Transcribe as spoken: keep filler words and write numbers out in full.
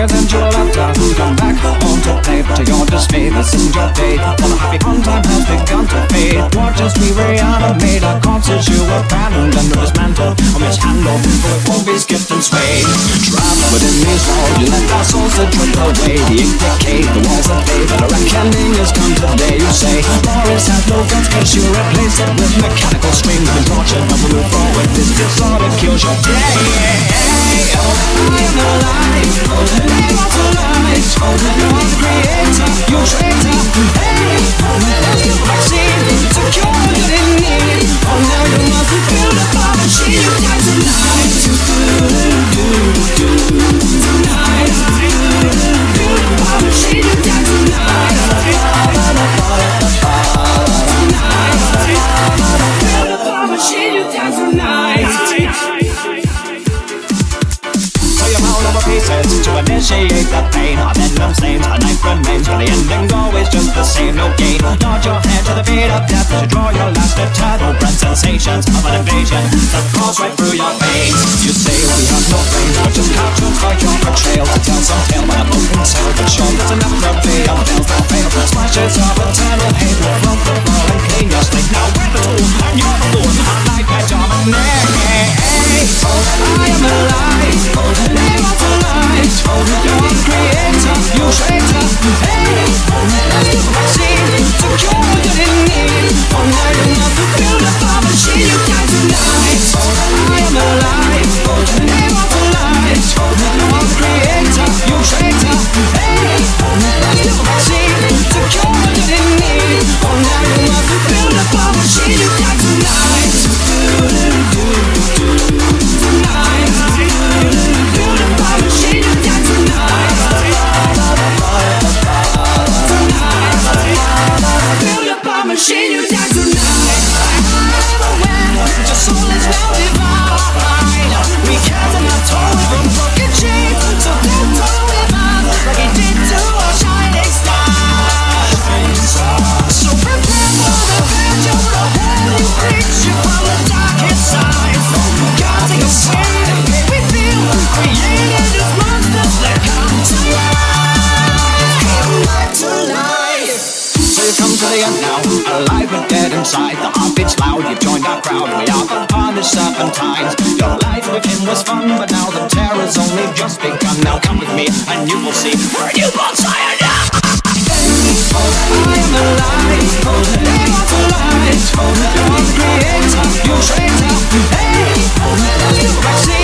years and you'll have to come back home to play. But to your dismay, this isn't your day. All the happy fun time has begun to fade. Watch as we reanimate our corpses you abandoned and dismantled or mishandled, but it won't be skipped and swayed. Trapped within these walls, you let our souls that drift away. The ink decay, the walls that fade, but a reckoning has come today. You say, Morris has no guts, cause you replace it with mechanical strings and torture. But we move forward, this disorder kills your day. I am alive, name of the light. You're the creator, you traitor. Hey, there's no vaccine to cure what you didn't need. Oh, now you must build a bomb machine. You die tonight. Tonight, build a bomb machine. You die tonight. Tonight, build a bomb machine. You die tonight. Pieces to initiate the pain. Our venom stains, our knife remains, but the ending's always just the same. No gain. Nod your head to the beat of death as you draw your last eternal breath. Sensations of an invasion that course right through your veins. You say we have no brains, but just cartoons like your betrayal to tell some tale by a broken tale. But sure, that's enough to be on bells that fail. Smashes of eternal hate will float the floor and clean your slate. Now we're the tool and you're the fool. I like that dominate. I am alive. Name of the light. You're the creator, you traitor. Hey, there's no vaccine to cure what you didn't need. Oh, now you must build a bomb machine. You die tonight. I am alive. Name of the light. You're the creator, you traitor. Hey, there's no vaccine to cure what you didn't need. Oh, now you must build a bomb machine. You die tonight. Tonight, build a bomb machine. You die tonight. Tonight, build a bomb machine. You die tonight. I'm aware your soul is now divine. We can't enough toll from broken chains, so don't toll him out like he did to a shining star. So prepare for the vengeance of hell who brings you from the darkest side. Guarding a swing that made we feel, created these monsters that come to life. Come back to life. So you've come to the end now, alive but dead inside. The heartbeat's loud, you've joined our crowd. We are the punished serpentines. Your life with him was fun, but now the terror's only just begun. Now come with me and you will see where you both tired now. I am alive, name of the light. You're the creator, you traitor. Hey, there's no vaccine